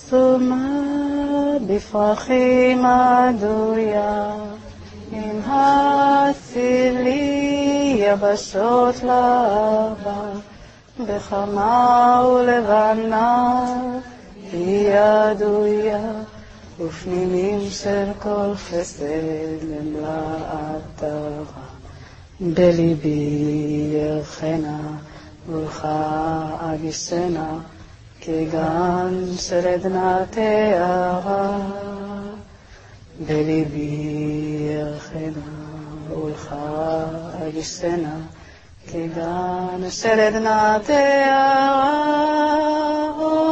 סומה בפרחים עדויה, עם הצילי יבשות לעבר, בחמה ולבנה היא עדויה, ופנינים של כל חסד למלאת טהרה. בליבי ירחנה ולכה אגיסנה, כגן של עדנה תארה. בליבי ירחנה ולכה אגיסנה, כגן של עדנה תארה.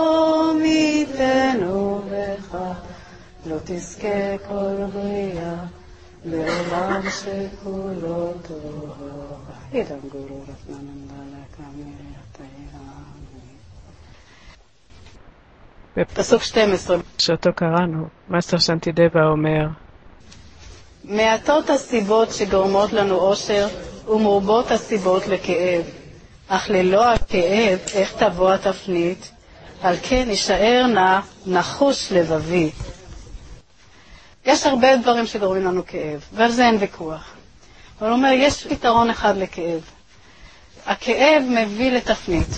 עמיתנו בך לא תזכה כל בריאה, לעולם שכולו טוב. אידם גורו רפננדה בפסוק 12 שאותו קראנו, מאסטר שנטידבה אומר, מעטות הסיבות שגורמות לנו אושר ומרובות הסיבות לכאב, אך ללא הכאב איך תבוא התפנית, על כן יישאר נא נחוש לבבי. יש הרבה דברים שגורמים לנו כאב, ועל זה אין ויכוח. אבל הוא אומר, יש פתרון אחד לכאב. הכאב מביא לתפנית.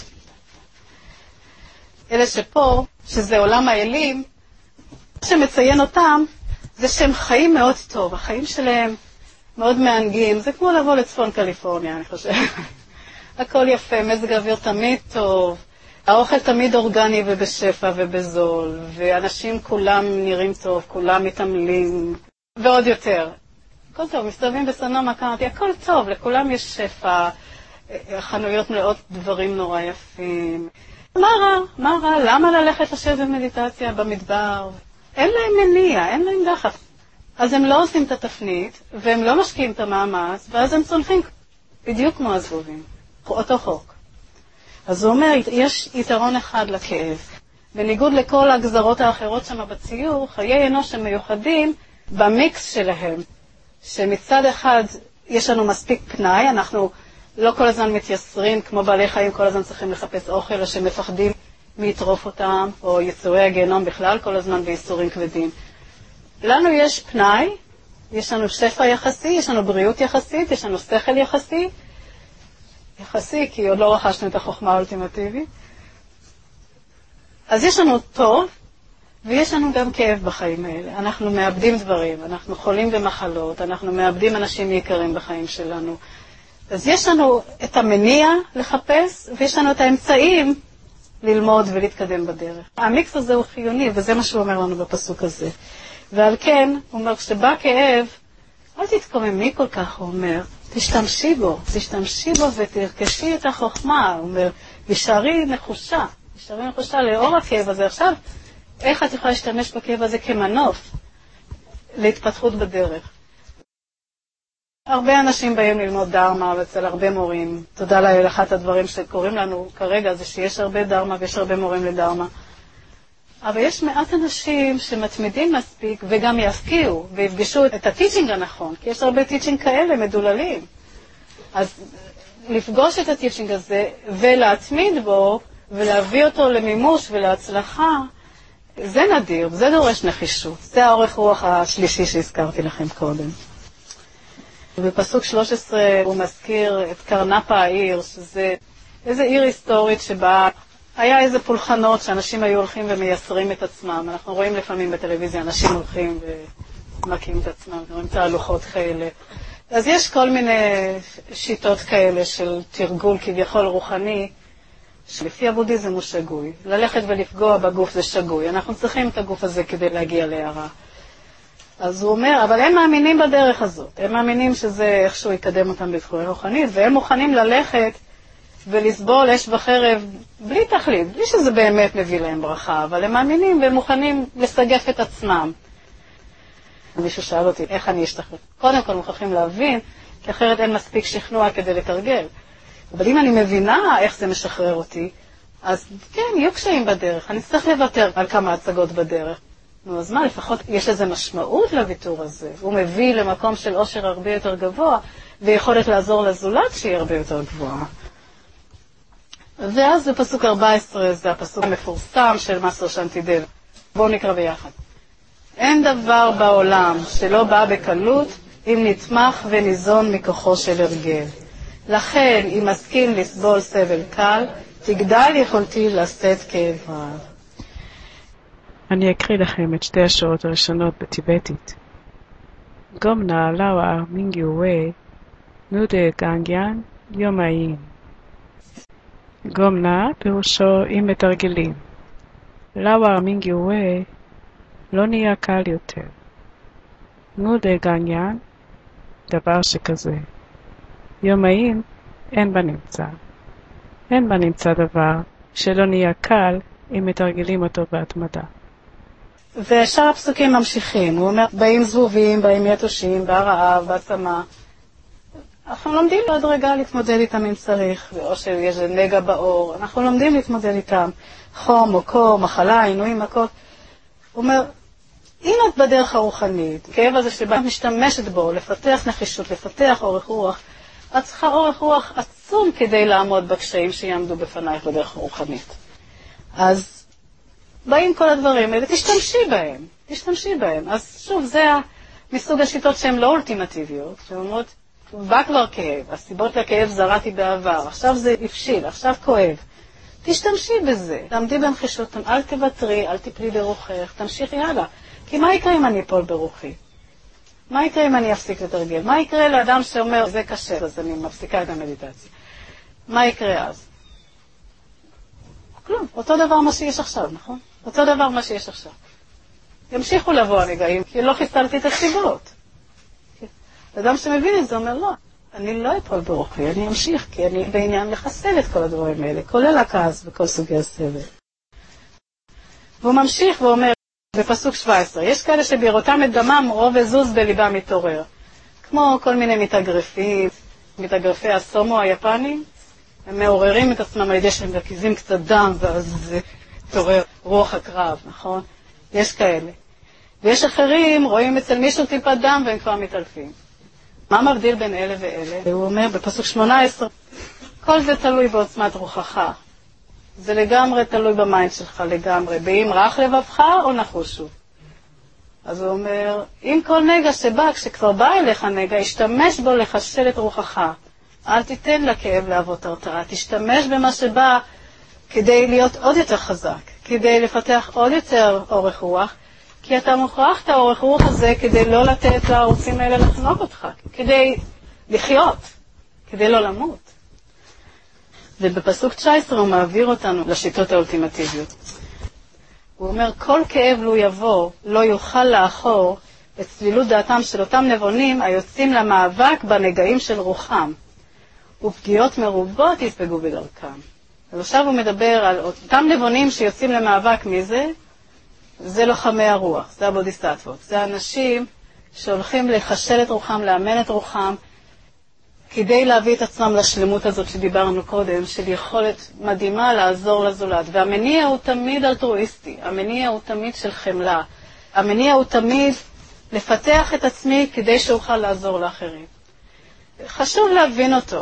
אלה שפה, שזה עולם האלים, מה שמציין אותם, זה שהם חיים מאוד טוב. החיים שלהם מאוד מענגים. זה כמו לבוא לצפון קליפורניה, אני חושב. הכל יפה, מזג האוויר תמיד טוב. האוכל תמיד אורגני ובשפע ובזול, ואנשים כולם נראים טוב, כולם מתעמלים, ועוד יותר. הכל טוב, מסתובבים בסנומה, אמרתי, הכל טוב, לכולם יש שפע, חנויות מלאות דברים נורא יפים. מה רע? מה רע? למה ללכת לשבת במדיטציה במדבר? אין להם מניע, אין להם דחף. אז הם לא עושים את התפנית, והם לא משקיעים את המאמץ, ואז הם צונחים בדיוק כמו הזבובים, אותו חוק. אז הוא אומר, יש יתרון אחד לכאב. בניגוד לכל הגזרות האחרות שם בציור, חיי אנוש הם מיוחדים במיקס שלהם. שמצד אחד יש לנו מספיק פנאי, אנחנו לא כל הזמן מתייסרים, כמו בעלי חיים כל הזמן צריכים לחפש אוכל, או שמפחדים מיטרוף אותם, או יצורי הגיהנום בכלל, כל הזמן בייסורים כבדים. לנו יש פנאי, יש לנו שפע יחסי, יש לנו בריאות יחסית, יש לנו שכל יחסי, כי עוד לא רכשנו את החוכמה האולטימטיבית. אז יש לנו טוב, ויש לנו גם כאב בחיים האלה. אנחנו מאבדים דברים, אנחנו חולים במחלות, אנחנו מאבדים אנשים יקרים בחיים שלנו. אז יש לנו את המניע לחפש, ויש לנו את האמצעים ללמוד ולהתקדם בדרך. המיקס הזה הוא חיוני, וזה מה שהוא אומר לנו בפסוק הזה. ועל כן, הוא אומר, כשבא כאב, אל תתקוממי כל כך, הוא אומר, תשתמשי בו ותרכשי את החוכמה. הוא אומר, תישארי נחושה לאור הכאב הזה. עכשיו, איך את יכולה להשתמש בכאב הזה כמנוף להתפתחות בדרך? הרבה אנשים באים ללמוד דרמה אצל הרבה מורים. תודה לאל, אחת הדברים שקוראים לנו כרגע זה שיש הרבה דרמה ויש הרבה מורים לדרמה. אבל יש מעט אנשים שמתמידים מספיק וגם יפקיעו ויפגשו את הטיצ'ינג הנכון, כי יש הרבה טיצ'ינג כאלה מדוללים. אז לפגוש את הטיצ'ינג הזה ולהתמיד בו ולהביא אותו למימוש ולהצלחה, זה נדיר, זה דורש נחישות. זה האורך רוח השלישי שהזכרתי לכם קודם. בפסוק 13 הוא מזכיר את קרנפה העיר, שזה איזו עיר היסטורית שבה היה איזה פולחנות שאנשים היו הולכים ומייסרים את עצמם. אנחנו רואים לפעמים בטלוויזיה אנשים הולכים ומקים את עצמם, רואים תהלוכות כאלה. אז יש כל מיני שיטות כאלה של תרגול כביכול רוחני, שלפי הבודהיזם הוא שגוי. ללכת ולפגוע בגוף זה שגוי. אנחנו צריכים את הגוף הזה כדי להגיע להערה. אז הוא אומר, אבל הם מאמינים בדרך הזאת. הם מאמינים שזה איכשהו יקדם אותם בתחום רוחנית, והם מוכנים ללכת ולסבול אש וחרב בלי תכלית, בלי שזה באמת מביא להם ברכה, אבל הם מאמינים והם מוכנים לסגף את עצמם. מישהו שאל אותי, איך אני אשתחרר? קודם כל מוכרחים להבין, כי אחרת אין מספיק שכנוע כדי לתרגל. אבל אם אני מבינה איך זה משחרר אותי, אז כן, יהיו קשיים בדרך. אני צריך לוותר על כמה הצגות בדרך. נו, אז מה, לפחות יש איזו משמעות לוויתור הזה. הוא מביא למקום של עושר הרבה יותר גבוה, ויכולת לעזור לזולת שהיא הרבה יותר גבוהה. ואז בפסוק 14, זה הפסוק המפורסם של מאסטר שנטידבה. בואו נקרא ביחד. אין דבר בעולם שלא בא בקלות אם נתמך וניזון מכוחו של הרגל. לכן, אם מסכים לסבול סבל קל, תגדל יכולתי לשאת כאב רב. אני אקריא לכם את שתי השורות הראשונות בטיבטית. גומנה לאווה מינגיווי נודה גנגיאן יומאין. גומנה פירושו אם מתרגלים. לאווה מינגיווי לא נהיה קל יותר. נודה גנגיאן דבר שכזה. יומאין אין בנמצא. אין בנמצא דבר שלא נהיה קל אם מתרגלים אותו בהתמדה. ושאר הפסוקים ממשיכים. הוא אומר, באים זבובים, באים יתושים, ברעב, בעצמה. אנחנו לומדים בהדרגה להתמודד איתם אם צריך, או שיש נגע באור. אנחנו לומדים להתמודד איתם. חום או קור, מחלה, עינויים, מכות. הוא אומר, אם את בדרך הרוחנית, כאב הזה שבה משתמשת בו, לפתח נחישות, לפתח אורך רוח, את צריכה אורך רוח עצום כדי לעמוד בקשיים שיעמדו בפנייך בדרך הרוחנית. אז באים כל הדברים האלה, תשתמשי בהם. אז שוב, זה מסוג השיטות שהן לא אולטימטיביות, שאומרות, בא כבר כאב, הסיבות לכאב זרעתי בעבר, עכשיו זה הפשיל, עכשיו כואב. תשתמשי בזה, תעמדי בנחישות, אל תוותרי, אל תפלי ברוחך, תמשיכי הלאה. כי מה יקרה אם אני אפול ברוחי? מה יקרה אם אני אפסיק לתרגל? מה יקרה לאדם שאומר, זה קשה, אז אני מפסיקה את המדיטציה? מה יקרה אז? כלום, אותו דבר מה שיש עכשיו, נכון? אותו דבר מה שיש עכשיו. ימשיכו לבוא הנגעים, כי לא חיסלתי את הסיבות. אדם שמבין את זה אומר, לא, אני לא אפול ברוחי, אני אמשיך, כי אני בעניין לחסל את כל הדברים האלה, כולל הכעס וכל סוגי הסבל. והוא ממשיך ואומר, בפסוק 17, יש כאלה שבראותם את דמם רוב וזוז בליבם מתעורר. כמו כל מיני מתאגרפים, מתאגרפי הסומו היפנים, הם מעוררים את עצמם על ידי שהם מרכיזים קצת דם, ואז זה תעורר רוח הקרב, נכון? יש כאלה. ויש אחרים, רואים אצל מישהו טיפת דם והם כבר מתעלפים. מה מבדיל בין אלה ואלה? והוא אומר בפסוק 18, כל זה תלוי בעוצמת רוחך. זה לגמרי תלוי במיינד שלך, לגמרי. באם רך לבבך או נחושו. אז הוא אומר, אם כל נגע שבא, כשכבר בא אליך נגע, השתמש בו לחשל את רוחך. אל תיתן לכאב להוות הרתעה. תשתמש במה שבא כדי להיות עוד יותר חזק, כדי לפתח עוד יותר אורך רוח, כי אתה מוכרח את האורך רוח הזה כדי לא לתת לערוצים האלה לחנוק אותך, כדי לחיות, כדי לא למות. ובפסוק 19 הוא מעביר אותנו לשיטות האולטימטיביות. הוא אומר, כל כאב לו יבוא, לא יוכל לאחור את צלילות דעתם של אותם נבונים היוצאים למאבק בנגעים של רוחם, ופגיעות מרובות יספגו בדרכם. אז עכשיו הוא מדבר על אותם נבונים שיוצאים למאבק מזה, זה לוחמי הרוח, זה הבודיסטטבות. זה אנשים שהולכים לחשל את רוחם, לאמן את רוחם, כדי להביא את עצמם לשלמות הזאת שדיברנו קודם, של יכולת מדהימה לעזור לזולת. והמניע הוא תמיד אלטרואיסטי, המניע הוא תמיד של חמלה, המניע הוא תמיד לפתח את עצמי כדי שאוכל לעזור לאחרים. חשוב להבין אותו.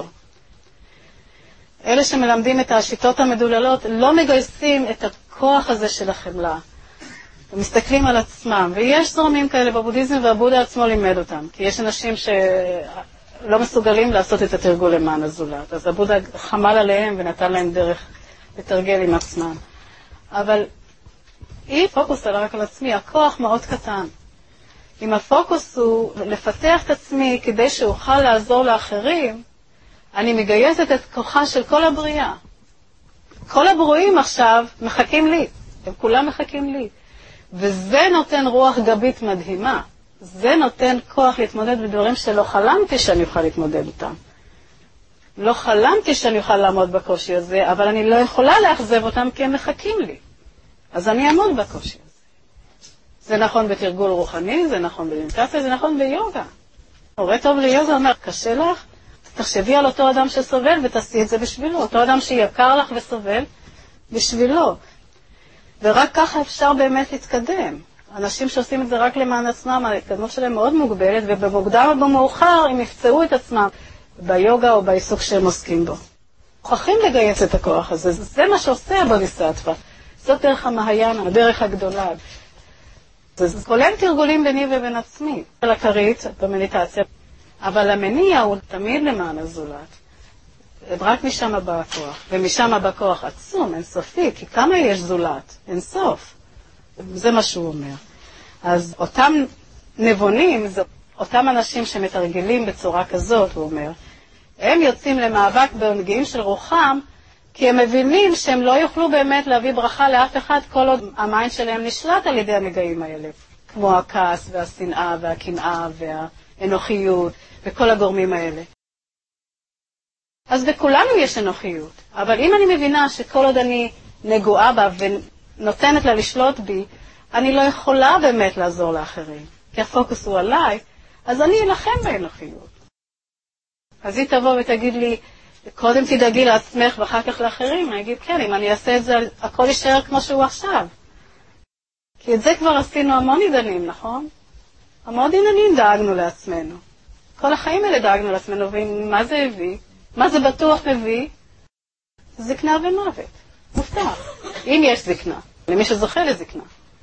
אלה שמלמדים את השיטות המדוללות לא מגייסים את הכוח הזה של החמלה. הם מסתכלים על עצמם, ויש זרמים כאלה בבודהיזם והבודה עצמו לימד אותם, כי יש אנשים שלא מסוגלים לעשות את התרגול למען הזולת, אז הבודה חמל עליהם ונתן להם דרך לתרגל עם עצמם. אבל אם פוקוס רק על עצמי, הכוח מאוד קטן. אם הפוקוס הוא לפתח את עצמי כדי שאוכל לעזור לאחרים, אני מגייסת את כוחה של כל הבריאה. כל הברואים עכשיו מחכים לי, הם כולם מחכים לי. וזה נותן רוח גבית מדהימה. זה נותן כוח להתמודד בדברים שלא חלמתי שאני אוכל להתמודד איתם. לא חלמתי שאני אוכל לעמוד בקושי הזה, אבל אני לא יכולה לאכזב אותם כי הם מחכים לי. אז אני אעמוד בקושי הזה. זה נכון בתרגול רוחני, זה נכון במדיטציה, זה נכון ביוגה. הורה טוב ליוגה אומר, קשה לך? תחשבי על אותו אדם שסובל ותעשי את זה בשבילו. אותו אדם שיקר לך וסובל בשבילו. ורק ככה אפשר באמת להתקדם. אנשים שעושים את זה רק למען עצמם, ההתקדמות שלהם מאוד מוגבלת, ובמוקדם או במאוחר הם יפצעו את עצמם ביוגה או בעיסוק שהם עוסקים בו. מוכרחים לגייס את הכוח הזה, זה מה שעושה הבודיסטטווה. זאת דרך המעיין, הדרך הגדולה. זה כולל תרגולים ביני ובין עצמי, על הכרית במדיטציה, אבל המניע הוא תמיד למען הזולת. רק משם בא הכוח, ומשם בא כוח עצום, אינסופי, כי כמה יש זולת? אינסוף. זה מה שהוא אומר. אז אותם נבונים, אותם אנשים שמתרגלים בצורה כזאת, הוא אומר, הם יוצאים למאבק בנגעים של רוחם, כי הם מבינים שהם לא יוכלו באמת להביא ברכה לאף אחד כל עוד המיינד שלהם נשלט על ידי הנגעים האלה, כמו הכעס והשנאה והקנאה והאנוכיות וכל הגורמים האלה. אז בכולנו יש אנוכיות, אבל אם אני מבינה שכל עוד אני נגועה בה ונותנת לה לשלוט בי, אני לא יכולה באמת לעזור לאחרים, כי הפוקוס הוא עליי, אז אני אלחם באנוכיות. אז היא תבוא ותגיד לי, קודם תדאגי לעצמך ואחר כך לאחרים. אני אגיד, כן, אם אני אעשה את זה, הכל יישאר כמו שהוא עכשיו. כי את זה כבר עשינו המון עידנים, נכון? המון עידנים דאגנו לעצמנו. כל החיים האלה דאגנו לעצמנו, ומה זה הביא? מה זה בטוח מביא? זקנה ומוות. מובטח. אם יש זקנה, למי שזוכה לזקנה.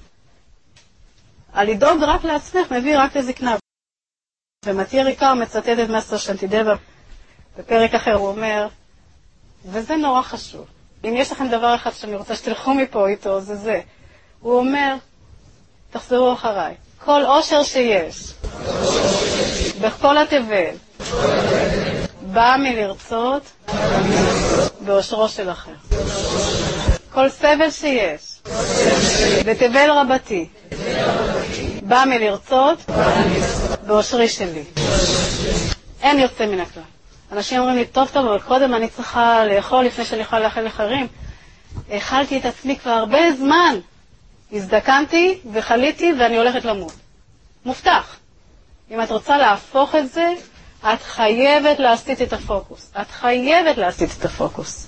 לדאוג רק לעצמך מביא רק לזקנה. ומתיר עיקר מצטט את מאסטר שנטידבה. בפרק אחר הוא אומר, וזה נורא חשוב. אם יש לכם דבר אחד שאני רוצה שתלכו מפה איתו, זה זה. הוא אומר, תחזרו אחריי. כל עושר שיש, בכל התבל, בא מלרצות בעושרו של אחר. כל סבל שיש, בתבל רבתי, בא מלרצות בעושרי שלי. אין יוצא מן הכלל. אנשים אומרים לי, טוב, אבל קודם אני צריכה לאכול לפני שאני יכולה לאכול לאחרים. אכלתי את עצמי כבר הרבה זמן. הזדקנתי וחליתי ואני הולכת למות. מובטח. אם את רוצה להפוך את זה, את חייבת להסיט את הפוקוס. את חייבת להסיט את הפוקוס.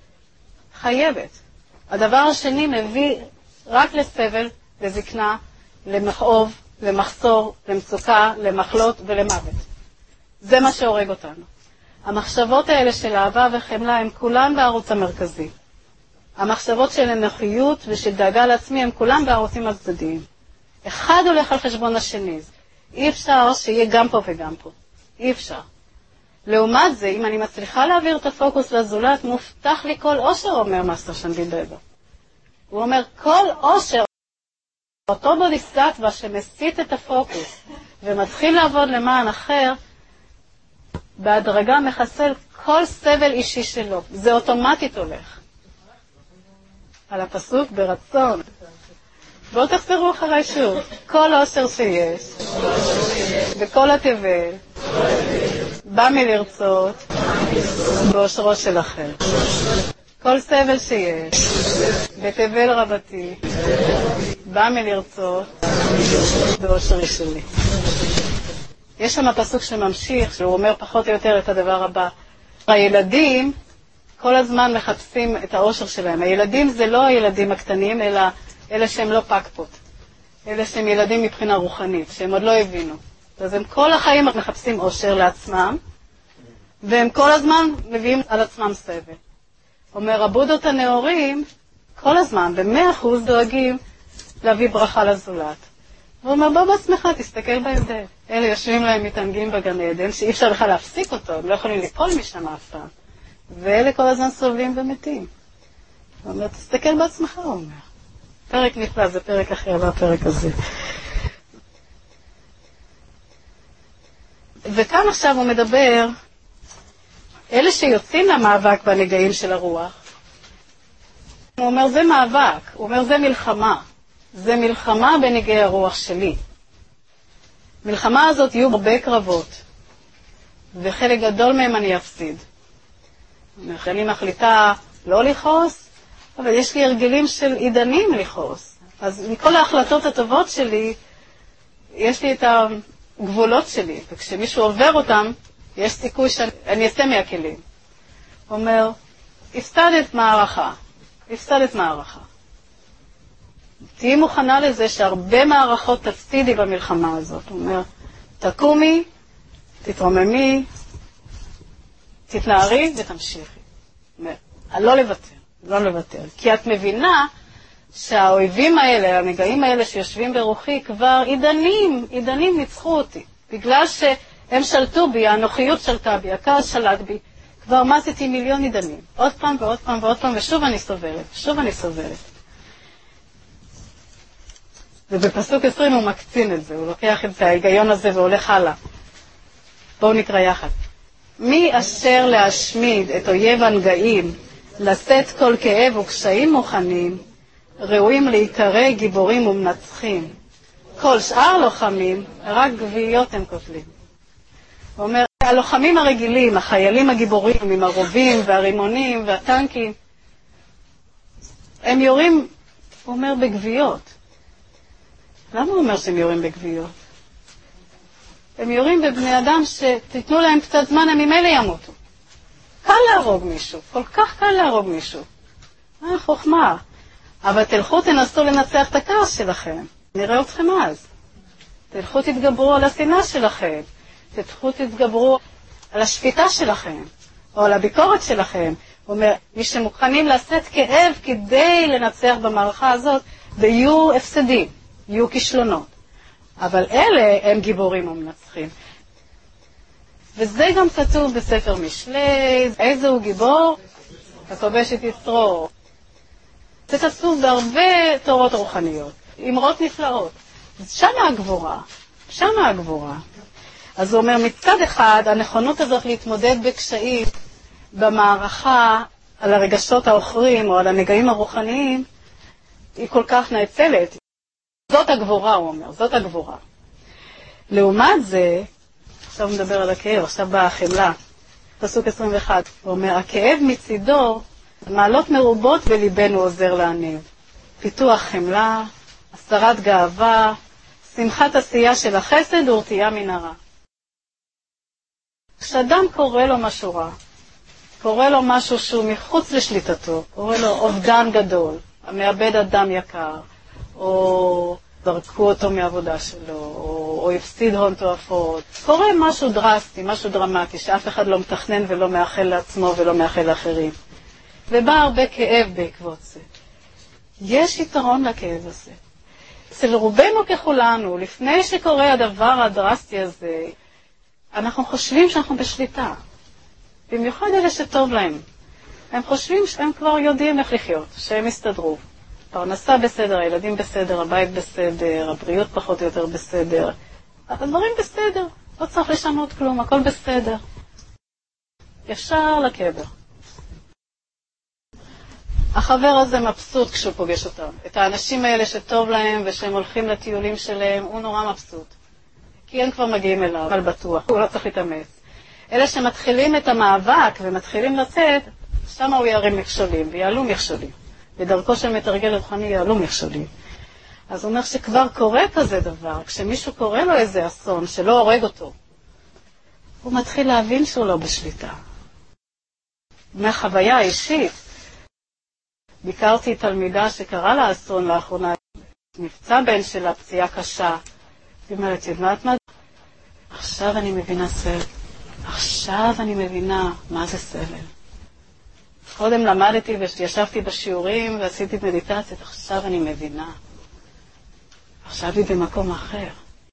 חייבת. הדבר השני מביא רק לסבל, לזקנה, למכאוב, למחסור, למצוקה, למחלות ולמוות. זה מה שהורג אותנו. המחשבות האלה של אהבה וחמלה הם כולן בערוץ המרכזי. המחשבות של אנוכיות ושל דאגה לעצמי הם כולן בערוצים הצדדיים. אחד הולך על חשבון השני. אי אפשר שיהיה גם פה וגם פה. אי אפשר. לעומת זה, אם אני מצליחה להעביר את הפוקוס לזולת, מובטח לי כל עושר, אומר מאסטר שנטידבה. הוא אומר, כל עושר, אותו בודיסטטווה שמסיט את הפוקוס ומתחיל לעבוד למען אחר, בהדרגה מחסל כל סבל אישי שלו. זה אוטומטית הולך. על הפסוק ברצון. בואו תחזרו אחריי שוב. כל עושר שיש, בכל התבל, בא מלרצות, בעושרו של אחר. כל סבל שיש, בתבל רבתי, בא מלרצות, בעושרי שלי. יש שם פסוק שממשיך, שהוא אומר פחות או יותר את הדבר הבא. הילדים כל הזמן מחפשים את העושר שלהם. הילדים זה לא הילדים הקטנים, אלא אלה שהם לא פקפות. אלה שהם ילדים מבחינה רוחנית, שהם עוד לא הבינו. אז הם כל החיים מחפשים עושר לעצמם, והם כל הזמן מביאים על עצמם סבל. אומר, הבודות הנאורים, כל הזמן, ב100% דואגים להביא ברכה לזולת. הוא אומר, בוא בעצמך, תסתכל בהבדל. אלה יושבים להם מתענגים בגן עדן, שאי אפשר בכלל להפסיק אותו, הם לא יכולים ליפול משם אף פעם. ואלה כל הזמן סובלים ומתים. הוא אומר, תסתכל בעצמך, הוא אומר. פרק נפלא, זה פרק אחר, לא הפרק הזה. וכאן עכשיו הוא מדבר, אלה שיוצאים למאבק בנגעים של הרוח, הוא אומר, זה מאבק, הוא אומר, זה מלחמה. זה מלחמה בנגעי הרוח שלי. מלחמה הזאת יהיו הרבה קרבות, וחלק גדול מהם אני אפסיד. אני מחליטה לא לכעוס, אבל יש לי הרגלים של עידנים לכעוס. אז מכל ההחלטות הטובות שלי, יש לי את הגבולות שלי, וכשמישהו עובר אותם, יש סיכוי שאני אעשה מהכלים. הוא אומר, הפסדת מערכה. תהי מוכנה לזה שהרבה מערכות תפסידי במלחמה הזאת. הוא אומר, תקומי, תתרוממי, תתנערי ותמשיכי. אומר, לא לוותר. כי את מבינה שהאויבים האלה, הנגעים האלה שיושבים ברוחי, כבר עידנים ניצחו אותי. בגלל שהם שלטו בי, האנוכיות שלטה בי, הכעס שלט בי, כבר מזיתי מיליון עידנים. עוד פעם ועוד פעם ועוד פעם, ושוב אני סובלת. ובפסוק 20 הוא מקצין את זה, הוא לוקח את ההיגיון הזה והולך הלאה. בואו נקרא יחד. מי אשר להשמיד את אויב הנגעים, לשאת כל כאב וקשיים מוכנים, ראויים להיקרא גיבורים ומנצחים. כל שאר לוחמים, רק גוויות הם קוטלים. הוא אומר, הלוחמים הרגילים, החיילים הגיבורים, עם הרובים והרימונים והטנקים, הם יורים, הוא אומר, בגוויות. למה הוא אומר שהם יורים בגוויות? הם יורים בבני אדם שתיתנו להם קצת זמן, הם ממילא ימותו. קל להרוג מישהו, כל כך קל להרוג מישהו. חוכמה. אבל תלכו תנסו לנצח את הכעס שלכם. נראה אתכם אז. תלכו תתגברו על השנאה שלכם. תלכו תתגברו על השפיטה שלכם. או על הביקורת שלכם. הוא אומר, מי שמוכנים לשאת כאב כדי לנצח במערכה הזאת, ויהיו הפסדים, יהיו כישלונות. אבל אלה הם גיבורים ומנצחים. וזה גם כתוב בספר משלי, איזה הוא גיבור? הכובש את יצרו. זה כתוב בהרבה תורות רוחניות, אמרות נפלאות. שמה הגבורה. אז הוא אומר, מצד אחד, הנכונות הזאת להתמודד בקשיים במערכה על הרגשות האוכרים או על הנגעים הרוחניים, היא כל כך נאצלת. זאת הגבורה, הוא אומר, זאת הגבורה. לעומת זה, עכשיו הוא מדבר על הכאב, עכשיו באה החמלה. פסוק 21, הוא אומר, הכאב מצידו, מעלות מרובות בליבנו עוזר להניב. פיתוח חמלה, הסרת גאווה, שמחת עשייה של החסד ורתיעה מן הרע. כשאדם קורא לו משהו רע, קורא לו משהו שהוא מחוץ לשליטתו, קורא לו אובדן גדול, מאבד אדם יקר, או זרקו אותו מעבודה שלו, או הפסיד הון תועפות. קורה משהו דרסטי, משהו דרמטי, שאף אחד לא מתכנן ולא מאחל לעצמו ולא מאחל לאחרים. ובא הרבה כאב בעקבות זה. יש יתרון לכאב הזה. אצל רובנו ככולנו, לפני שקורה הדבר הדרסטי הזה, אנחנו חושבים שאנחנו בשליטה. במיוחד אלה שטוב להם. הם חושבים שהם כבר יודעים איך לחיות, שהם יסתדרו. פרנסה בסדר, הילדים בסדר, הבית בסדר, הבריאות פחות או יותר בסדר. הדברים בסדר, לא צריך לשנות כלום, הכל בסדר. ישר לקבר. החבר הזה מבסוט כשהוא פוגש אותם. את האנשים האלה שטוב להם ושהם הולכים לטיולים שלהם, הוא נורא מבסוט. כי הם כבר מגיעים אליו, אבל בטוח, הוא לא צריך להתאמץ. אלה שמתחילים את המאבק ומתחילים לצאת, שם הוא ירים מכשולים ויעלו מכשולים. בדרכו של מתרגל רוחני יעלו מכשולים. אז הוא אומר שכבר קורה כזה דבר, כשמישהו קורא לו איזה אסון שלא הורג אותו, הוא מתחיל להבין שהוא לא בשליטה. מהחוויה האישית, ביקרתי תלמידה שקרה לה אסון לאחרונה, נפצע בן שלה פציעה קשה. היא אומרת, יודעת מה? עכשיו אני מבינה סבל. עכשיו אני מבינה מה זה סבל. קודם למדתי וישבתי בשיעורים ועשיתי מדיטציות, עכשיו אני מבינה. עכשיו היא במקום אחר.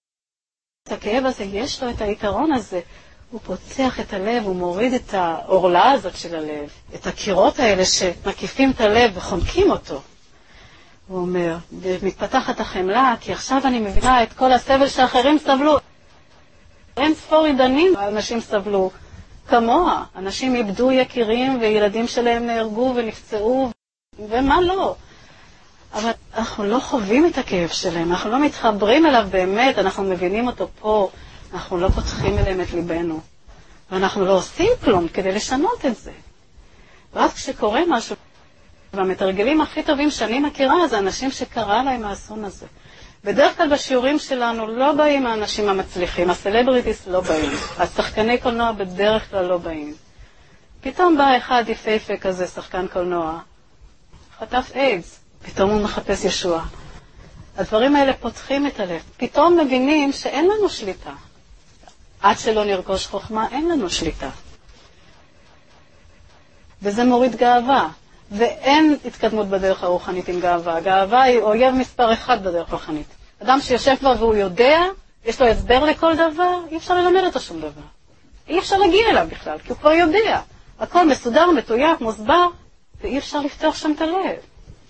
הכאב הזה, יש לו את היתרון הזה. הוא פוצח את הלב, הוא מוריד את האורלה הזאת של הלב, את הקירות האלה שמקיפים את הלב וחונקים אותו. הוא אומר, מתפתחת החמלה, כי עכשיו אני מבינה את כל הסבל שאחרים סבלו. אין ספור עידנים, אנשים סבלו כמוה. אנשים איבדו יקירים וילדים שלהם נהרגו ונפצעו, ומה לא. אבל אנחנו לא חווים את הכאב שלהם, אנחנו לא מתחברים אליו באמת, אנחנו מבינים אותו פה, אנחנו לא פותחים אליהם את ליבנו. ואנחנו לא עושים כלום כדי לשנות את זה. רק כשקורה משהו, והמתרגלים הכי טובים שאני מכירה, זה אנשים שקרה להם האסון הזה. בדרך כלל בשיעורים שלנו לא באים האנשים המצליחים, הסלבריטיס לא באים, השחקני קולנוע בדרך כלל לא באים. פתאום בא אחד יפהפה כזה, שחקן קולנוע, חטף איידס, פתאום הוא מחפש ישוע. הדברים האלה פותחים את הלב. פתאום מבינים שאין לנו שליטה. עד שלא נרכוש חוכמה, אין לנו שליטה. וזה מוריד גאווה. ואין התקדמות בדרך הרוחנית עם גאווה. גאווה היא אויב מספר אחד בדרך הרוחנית. אדם שיושב כבר והוא יודע, יש לו הסבר לכל דבר, אי אפשר ללמד אותו שום דבר. אי אפשר להגיע אליו בכלל, כי הוא כבר יודע. הכל מסודר, מתויק, מוסבר, ואי אפשר לפתוח שם את הלב.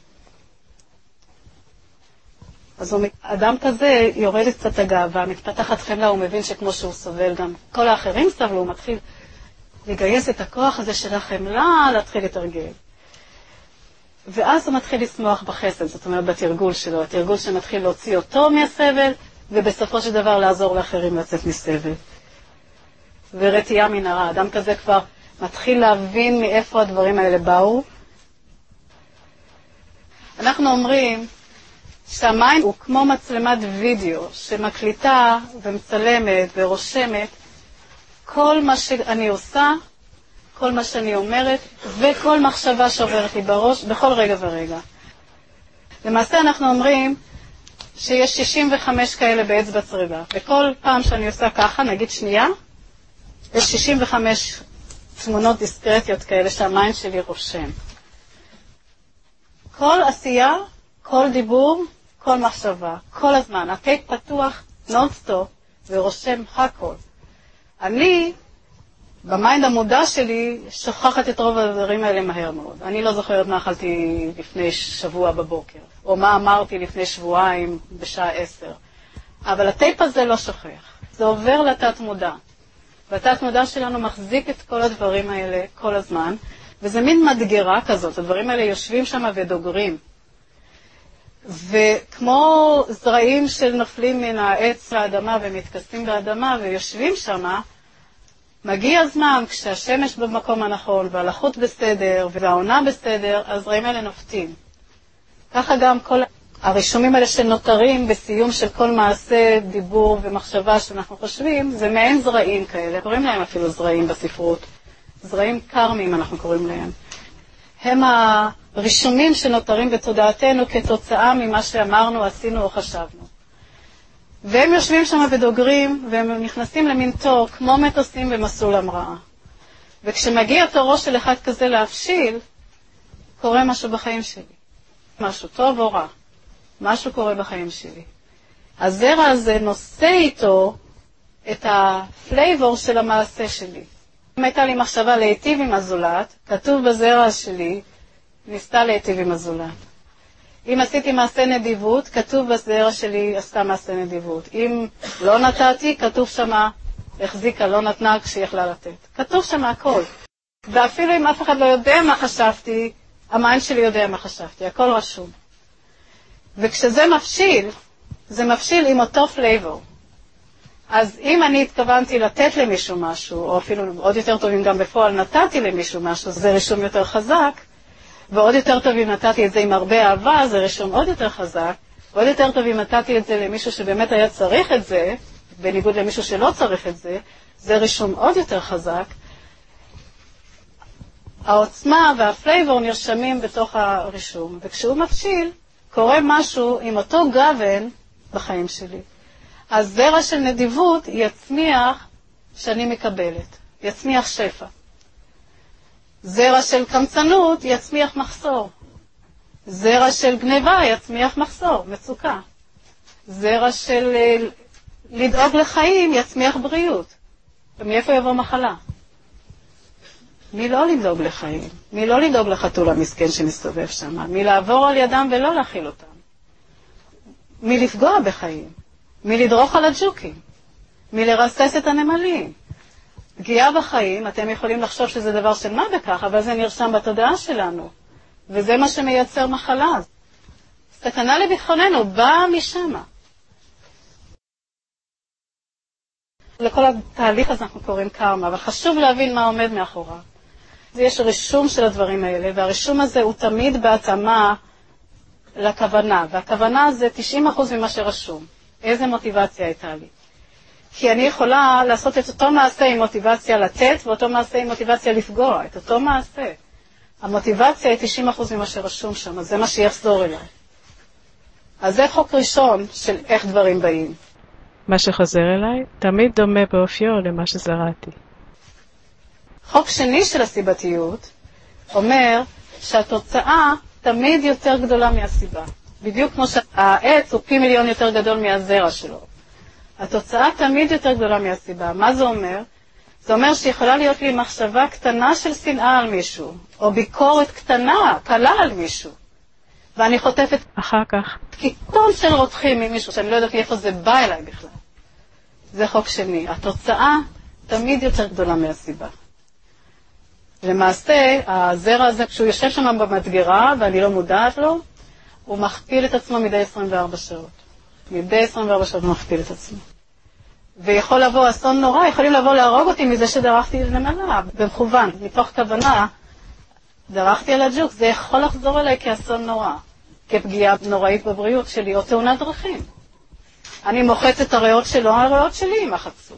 אז אדם כזה יורד קצת הגאווה, מתפתחת חמלה, הוא מבין שכמו שהוא סובל, גם כל האחרים סבלו, הוא מתחיל לגייס את הכוח הזה של החמלה, להתחיל לתרגל. ואז הוא מתחיל לשמוח בחסד, זאת אומרת בתרגול שלו, התרגול שמתחיל להוציא אותו מהסבל, ובסופו של דבר לעזור לאחרים לצאת מסבל. ורתיעה מן הרע, אדם כזה כבר מתחיל להבין מאיפה הדברים האלה באו. אנחנו אומרים שהמים הוא כמו מצלמת וידאו שמקליטה ומצלמת ורושמת כל מה שאני עושה, כל מה שאני אומרת וכל מחשבה שעוברת לי בראש בכל רגע ורגע. למעשה אנחנו אומרים שיש 65 כאלה באצבע צריבה, וכל פעם שאני עושה ככה, נגיד שנייה, יש 65 תמונות דיסקרטיות כאלה שהמיינד שלי רושם. כל עשייה, כל דיבור, כל מחשבה, כל הזמן. הטייפ פתוח נונסטופ ורושם הכל. אני, במיינד המודע שלי, שוכחת את רוב הדברים האלה מהר מאוד. אני לא זוכרת מה אכלתי לפני שבוע בבוקר, או מה אמרתי לפני שבועיים בשעה 10. אבל הטייפ הזה לא שוכח. זה עובר לתת מודע. והתת מודע שלנו מחזיק את כל הדברים האלה כל הזמן, וזה מין מדגרה כזאת. הדברים האלה יושבים שם ודוגרים. וכמו זרעים של נופלים מן העץ לאדמה ומתכסים באדמה ויושבים שם, מגיע הזמן כשהשמש במקום הנכון והלחות בסדר והעונה בסדר, הזרעים האלה נופתים. ככה גם כל הרישומים האלה שנותרים בסיום של כל מעשה, דיבור ומחשבה שאנחנו חושבים, זה מעין זרעים כאלה. קוראים להם אפילו זרעים בספרות. זרעים קרמיים אנחנו קוראים להם. הם הרישומים שנותרים בתודעתנו כתוצאה ממה שאמרנו, עשינו או חשבנו. והם יושבים שם ודוגרים, והם נכנסים למין תור, כמו מטוסים במסלול המראה. וכשמגיע תורו של אחד כזה להבשיל, קורה משהו בחיים שלי. משהו טוב או רע. משהו קורה בחיים שלי. הזרע הזה נושא איתו את הפלייבור של המעשה שלי. אם הייתה לי מחשבה להיטיב עם הזולת, כתוב בזרע שלי, ניסתה להיטיב עם הזולת. אם עשיתי מעשה נדיבות, כתוב בזרע שלי, עשתה מעשה נדיבות. אם לא נתתי, כתוב שמה, החזיקה, לא נתנה כשיכלה לתת. כתוב שמה הכל. ואפילו אם אף אחד לא יודע מה חשבתי, המיינד שלי יודע מה חשבתי, הכל רשום. וכשזה מבשיל, זה מבשיל עם אותו פלייבור. אז אם אני התכוונתי לתת למישהו משהו, או אפילו עוד יותר טוב אם גם בפועל נתתי למישהו משהו, זה רישום יותר חזק, ועוד יותר טוב אם נתתי את זה עם הרבה אהבה, זה רישום עוד יותר חזק, ועוד יותר טוב אם נתתי את זה למישהו שבאמת היה צריך את זה, בניגוד למישהו שלא צריך את זה, זה רישום עוד יותר חזק. העוצמה והפלייבור נרשמים בתוך הרישום, וכשהוא מבשיל, קורה משהו עם אותו גוון בחיים שלי. אז זרע של נדיבות יצמיח שאני מקבלת, יצמיח שפע. זרע של קמצנות יצמיח מחסור. זרע של גניבה יצמיח מחסור, מצוקה. זרע של לדאוג לחיים יצמיח בריאות. ומאיפה יבוא מחלה? מי לא לדאוג לחיים? מי לא לדאוג לחתול המסכן שמסתובב שם? מי לעבור על ידם ולא להכיל אותם? מי לפגוע בחיים? מי לדרוך על הג'וקים? מי לרסס את הנמלים? פגיעה בחיים, אתם יכולים לחשוב שזה דבר של מה בכך, אבל זה נרשם בתודעה שלנו. וזה מה שמייצר מחלה. סכנה לביטחוננו באה משם. לכל התהליך הזה אנחנו קוראים קרמה, אבל חשוב להבין מה עומד מאחוריו. יש רישום של הדברים האלה, והרישום הזה הוא תמיד בהתאמה לכוונה, והכוונה זה 90% ממה שרשום. איזה מוטיבציה הייתה לי? כי אני יכולה לעשות את אותו מעשה עם מוטיבציה לתת, ואותו מעשה עם מוטיבציה לפגוע, את אותו מעשה. המוטיבציה היא 90% ממה שרשום שם, אז זה מה שיחזור אליי. אז זה חוק ראשון של איך דברים באים. מה שחוזר אליי תמיד דומה באופיו למה שזרעתי. חוק שני של הסיבתיות אומר שהתוצאה תמיד יותר גדולה מהסיבה. בדיוק כמו שהעץ הוא פי מיליון יותר גדול מהזרע שלו. התוצאה תמיד יותר גדולה מהסיבה. מה זה אומר? זה אומר שיכולה להיות לי מחשבה קטנה של שנאה על מישהו, או ביקורת קטנה, קלה על מישהו. ואני חוטפת אחר כך קיטון של רותחים ממישהו, שאני לא יודעת איפה זה בא אליי בכלל. זה חוק שני. התוצאה תמיד יותר גדולה מהסיבה. למעשה, הזרע הזה, כשהוא יושב שם במדגרה, ואני לא מודעת לו, הוא מכפיל את עצמו מדי 24 שעות. מדי 24 שעות הוא מכפיל את עצמו. ויכול לבוא אסון נורא, יכולים לבוא להרוג אותי מזה שדרכתי למעלה, במכוון, מתוך כוונה, דרכתי על הג'וק, זה יכול לחזור אליי כאסון נורא, כפגיעה נוראית בבריאות שלי, או תאונת דרכים. אני מוחץ את הריאות שלו, הריאות שלי עם החצו.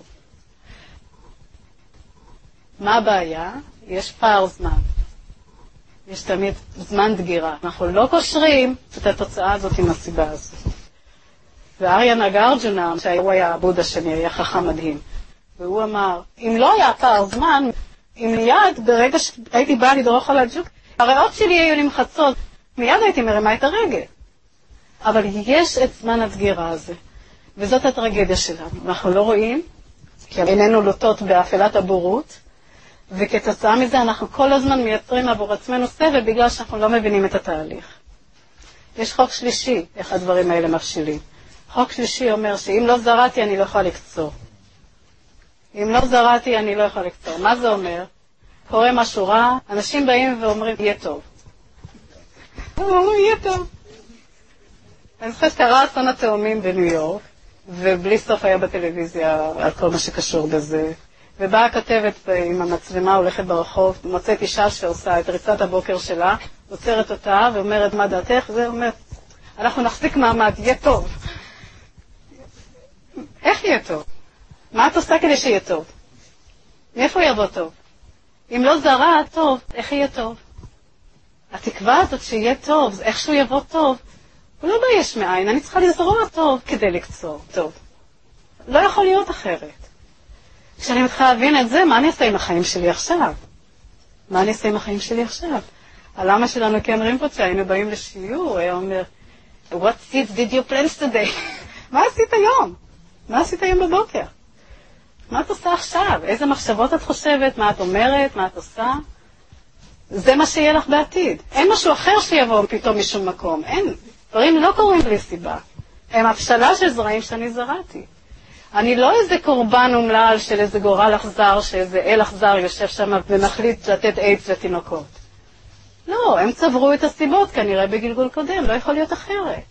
מה הבעיה? יש פער זמן. יש תמיד זמן דגירה. אנחנו לא קושרים את התוצאה הזאת עם הסיבה הזאת. ואריה נגארג'ונה, שהוא היה הבודה שלי, היה חכם מדהים. והוא אמר, אם לא היה פער זמן, אם מיד, ברגע שהייתי באה לדרוך על הג'וק, הריאות שלי היו נמחצות, מיד הייתי מרימה את הרגל. אבל יש את זמן הדגירה הזה. וזאת הטרגדיה שלנו. אנחנו לא רואים, כי עינינו לוטות באפלת הבורות, וכתוצאה מזה אנחנו כל הזמן מייצרים עבור עצמנו סבל בגלל שאנחנו לא מבינים את התהליך. יש חוק שלישי, איך הדברים האלה מבשילים. חוק שלישי אומר שאם לא זרעתי אני לא יכולה לקצור. אם לא זרעתי אני לא יכולה לקצור. מה זה אומר? קורה משהו רע, אנשים באים ואומרים יהיה טוב. אומרים יהיה טוב. אני חושבת שקרה אסון התאומים בניו יורק, ובלי סוף היה בטלוויזיה על כל מה שקשור בזה. ובאה הכתבת עם המצלמה, הולכת ברחוב, מוצאת אישה שעושה את ריצת הבוקר שלה, עוצרת אותה ואומרת מה דעתך, זה אומר, אנחנו נחזיק מעמד, יהיה טוב. איך יהיה טוב? מה את עושה כדי שיהיה טוב? מאיפה יבוא טוב? אם לא זרע טוב, איך יהיה טוב? התקווה הזאת שיהיה טוב, איכשהו יבוא טוב, הוא לא בא יש מאין, אני צריכה לזרוע טוב כדי לקצור טוב. לא יכול להיות אחרת. כשאני מתחילה להבין את זה, מה אני אעשה עם החיים שלי עכשיו? מה אני אעשה עם החיים שלי עכשיו? הלמה שלנו כן רימפוצ'ה, היינו באים לשיעור, הוא היה אומר, What seeds did you plant today? מה עשית היום? מה עשית היום בבוקר? מה את עושה עכשיו? איזה מחשבות את חושבת? מה את אומרת? מה את עושה? זה מה שיהיה לך בעתיד. אין משהו אחר שיבוא פתאום משום מקום. אין. דברים לא קורים בלי סיבה. הם הבשלה של זרעים שאני זרעתי. אני לא איזה קורבן אומלל של איזה גורל אכזר, שאיזה אל אכזר יושב שם ומחליט לתת איידס לתינוקות. לא, הם צברו את הסיבות כנראה בגלגול קודם, לא יכול להיות אחרת.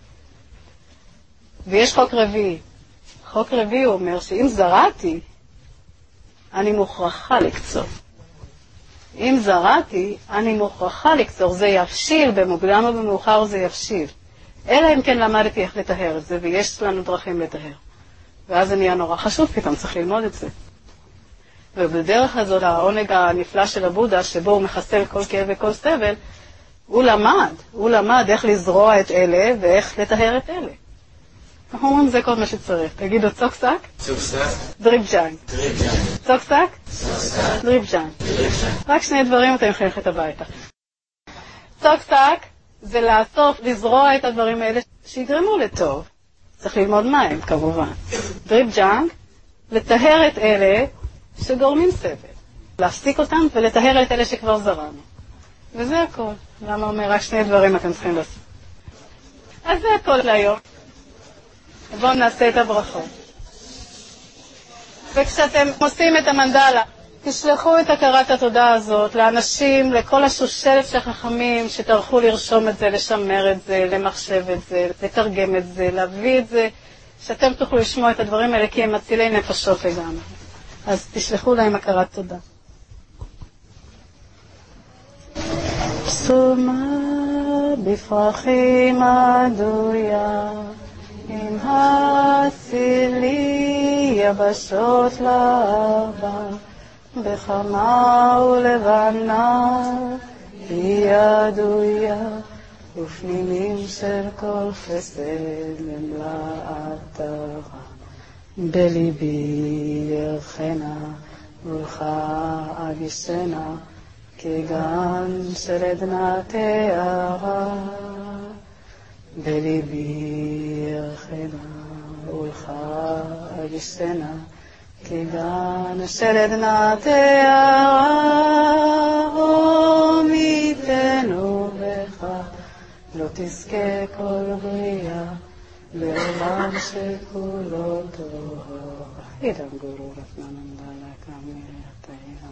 ויש חוק רביעי. חוק רביעי הוא אומר שאם זרעתי, אני מוכרחה לקצור. אם זרעתי, אני מוכרחה לקצור. זה יפשיל, במוקדם או במאוחר זה יפשיל. אלא אם כן למדתי איך לטהר את זה, ויש לנו דרכים לטהר. ואז זה נהיה נורא חשוב, פתאום צריך ללמוד את זה. ובדרך הזאת, העונג הנפלא של הבודה, שבו הוא מחסל כל כאב וכל סבל, הוא למד איך לזרוע את אלה ואיך לטהר את אלה. אנחנו אומרים זה כל מה שצריך. תגידו צוקסק? צוקסק. דריבג'אן. צוקסק? דריבג'אן. רק שני דברים אתם יכולים ללכת הביתה. צוקסק זה לאסוף, לזרוע את הדברים האלה שיגרמו לטוב. צריך ללמוד מים, כמובן. דריבג'אן, לטהר את אלה שגורמים סבל. להפסיק אותם ולטהר את אלה שכבר זרענו. וזה הכל. למה אומר רק שני דברים אתם צריכים לעשות? אז זה הכל להיום. בואו נעשה את הברכות. וכשאתם עושים את המנדלה, תשלחו את הכרת התודה הזאת לאנשים, לכל השושלת של החכמים שטרחו לרשום את זה, לשמר את זה, למחשב את זה, לתרגם את זה, להביא את זה, שאתם תוכלו לשמוע את הדברים האלה כי הם מצילי נפשות לגמרי. אז תשלחו להם הכרת תודה. פסומה בפרחים עדויה, עם הצילי יבשות לארבע, בחמה ולבנה היא עדויה, ופנינים של כל חסד למלאתה. בליבי ירחנה ולך אגיסנה, כגן של עדנה תארה, בליבי ירחנה ולחגשנה, כגן של עדנה תארה, עמיתנו בך, לא תזכה כל בריאה, בעולם שכולו טוב. אידם גורו רפננדה לקמיתיה.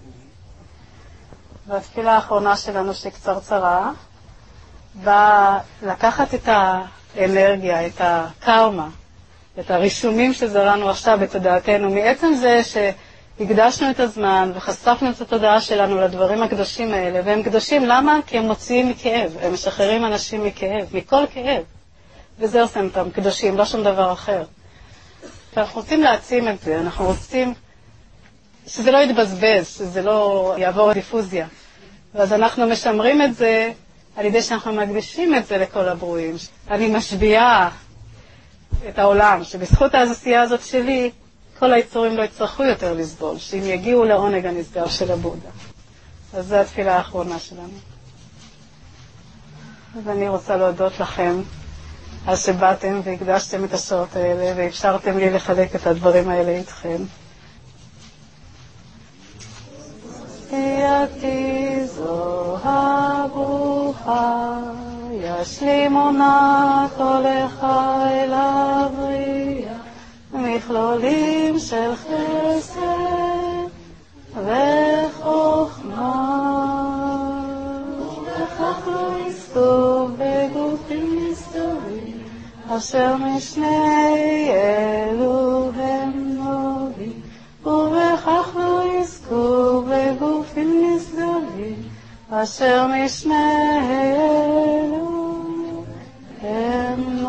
והתפילה האחרונה שלנו שקצרצרה, באה לקחת את האנרגיה, את הקרמה, את הרישומים שזרענו עכשיו בתודעתנו, מעצם זה שהקדשנו את הזמן וחשפנו את התודעה שלנו לדברים הקדושים האלה, והם קדושים למה? כי הם מוציאים מכאב, הם משחררים אנשים מכאב, מכל כאב, וזה עושים אותם קדושים, לא שום דבר אחר. ואנחנו רוצים להעצים את זה, אנחנו רוצים שזה לא יתבזבז, שזה לא יעבור דיפוזיה. ואז אנחנו משמרים את זה על ידי שאנחנו מקדישים את זה לכל הברואים. אני משביעה את העולם, שבזכות העשייה הזאת שלי, כל היצורים לא יצטרכו יותר לסבול, שהם יגיעו לעונג הנשגב של הבודה. אז זו התפילה האחרונה שלנו. אז אני רוצה להודות לכם על שבאתם והקדשתם את השעות האלה, ואפשרתם לי לחלק את הדברים האלה איתכם. יתי זו הברוכה, ישלימו נא קולך אל הבריאה, מכלולים של חסד וחוכמה, וכך לא יזכו בגופים נסתרים, אשר משני אלו הם נובים, ובכך לא יזכו בגופים נסגלים, אשר משני אלו הם